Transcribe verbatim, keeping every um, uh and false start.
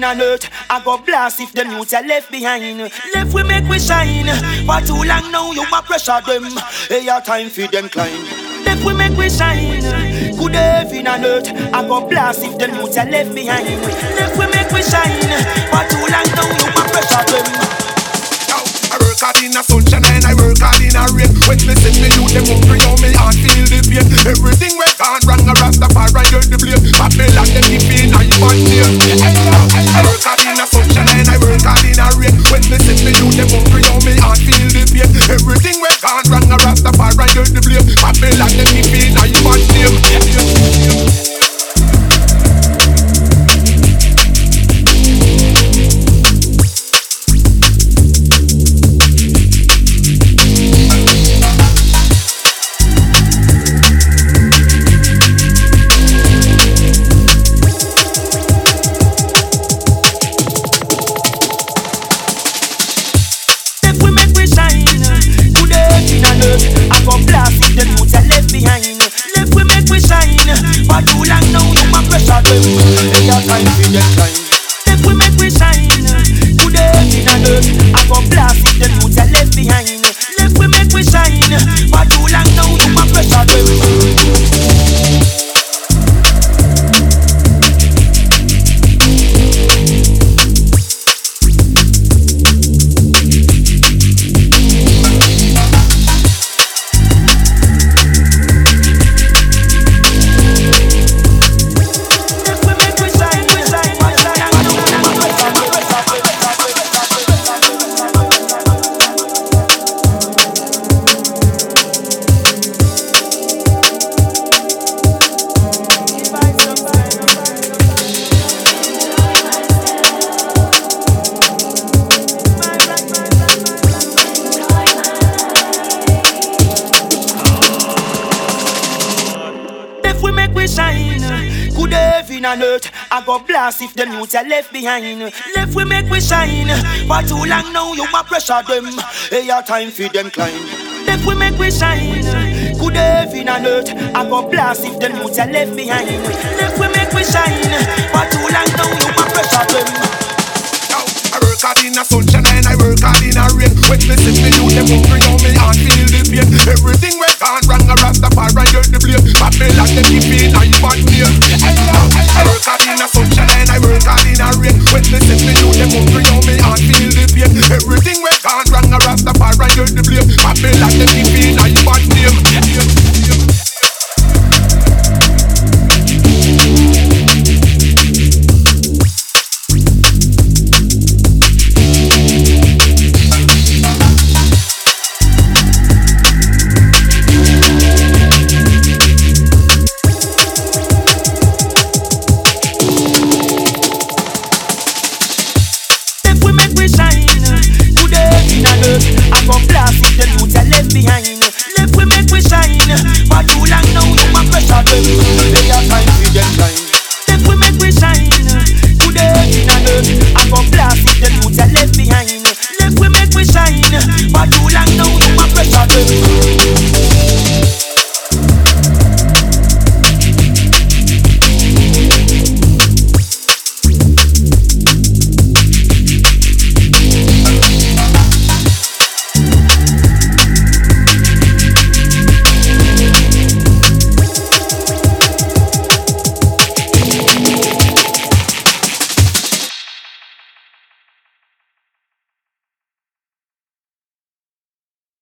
and hurt. I go blast if them youths are left behind. Left we make we shine. For too long now you a pressure them. Hey, your time for them climb. Left we make we shine. Good heaven and hurt. I go blast if them youths are left behind. Left we make we shine. For too long now you a pressure them. I work hard in the sunshine and I work hard in the rain. When me see me youth, them hungry, how me heart feel the pain. Everything went gone wrong, a Rastafari heard the blame. Babylon, them keep in a human name. I work hard in the sunshine and I work hard in the rain. When me see me youth, them hungry, how me heart feel the pain. Everything went gone wrong, a Rastafari heard the blame. Babylon, them keep in a human name. I go blast if them youths are left behind. Left we make we shine. For too long now you a pressure them. Hey, your time for them climb. Left we make we shine. Good heaven and earth. I go blast if them youths are left behind. Left we make we shine. For too long now you a pressure them. I work hard in the sunshine and I work hard in the rain. When me see me youth, them hungry, how me heart feel the pain. Everything